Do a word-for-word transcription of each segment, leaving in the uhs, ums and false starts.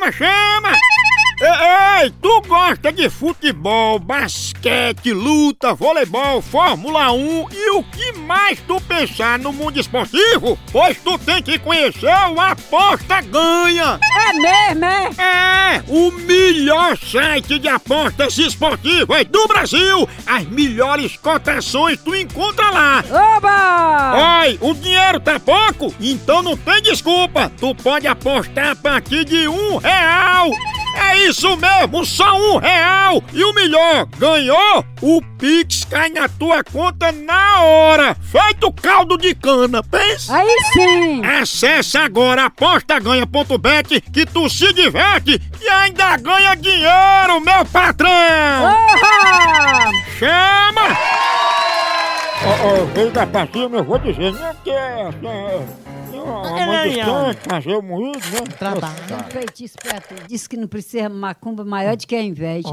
chama, chama! Ei, ei, tu gosta de futebol, basquete, luta, voleibol, Fórmula um e o que mais tu pensar no mundo esportivo? Pois tu tem que conhecer o Aposta Ganha! É mesmo, é? É, o melhor site de apostas esportivas do Brasil! As melhores cotações tu encontra lá! Oba! Oi, o dinheiro tá pouco? Então não tem desculpa! Tu pode apostar a partir de um real! É isso mesmo, só um real! E o melhor, ganhou? O Pix cai na tua conta na hora! Feito caldo de cana, pensa? Aí sim! Acesse agora aposta ganha ponto bet que tu se diverte e ainda ganha dinheiro, meu patrão! Oba! Chama! Ó, ó, veio da partida, eu vou dizer, não que é... A mãe distante, fazer o moído, né? Trabalho. Um feitiço pra tu. Diz que não precisa macumba maior do que a inveja.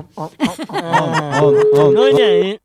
Olha aí.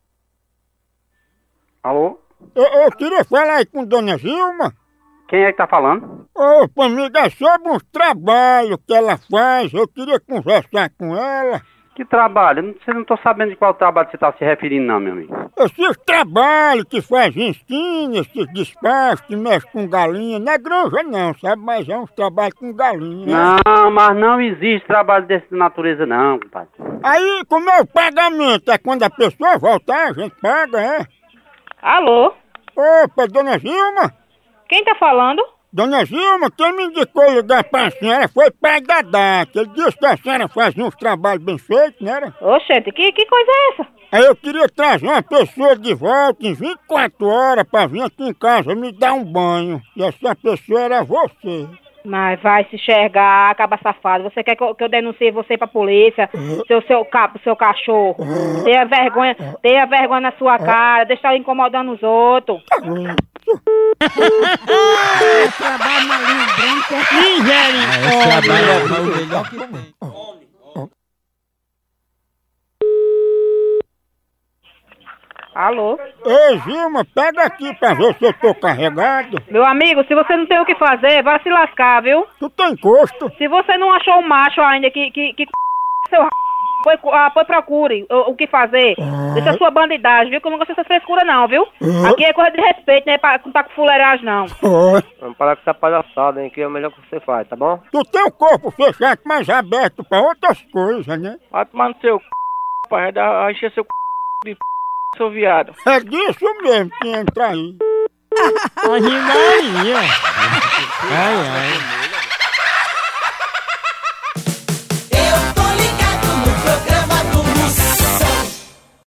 Alô? Eu, eu queria falar aí com Dona Zilma. Quem é que tá falando? Ô, amiga, é sobre uns trabalhos que ela faz. Eu queria conversar com ela. Que trabalho? Eu não, você não tô sabendo de qual trabalho você tá se referindo não, meu amigo. Esses trabalhos que faz em esquina, esses despachos, que mexe com galinha. Não é granja não, sabe? Mas é uns trabalhos com galinha. Não, mas não existe trabalho dessa natureza não, compadre. Aí, como é o pagamento? É quando a pessoa voltar, a gente paga, é? Alô? Opa, Dona Zilma? Quem tá falando? Dona Zilma, quem me indicou ligar pra senhora foi pai da Data. Ele disse que a senhora fazia uns trabalhos bem feitos, não era? Oxente, que, que coisa é essa? Aí eu queria trazer uma pessoa de volta em vinte e quatro horas pra vir aqui em casa me dar um banho. E essa pessoa era você. Mas vai se enxergar, acaba safado. Você quer que eu, que eu denuncie você pra polícia? Seu, seu capo, seu cachorro. Tenha vergonha, tenha vergonha na sua cara, deixa ela incomodando os outros. Trabalho na linha branca. Misericórdia! Alô? Ei, Zilma, pega aqui pra ver se eu tô carregado. Meu amigo, se você não tem o que fazer, vai se lascar, viu? Tu tem encosto. Se você não achou um macho ainda que, que, que seu r... Foi, ah, foi procure o, o que fazer. Deixa a sua bandidagem, viu? Que eu não gosto dessas frescuras não, viu? Aqui é coisa de respeito, né? Pra, não tá com fuleiragem, não. Oi. Vamos parar com essa palhaçada, hein? Que é o melhor que você faz, tá bom? Tu tem o corpo fechado, mas aberto pra outras coisas, né? Vai tomar no seu c... Vai dar- vai encher seu c... de p... seu viado. É disso mesmo que entra aí. Maria! Ai, ai.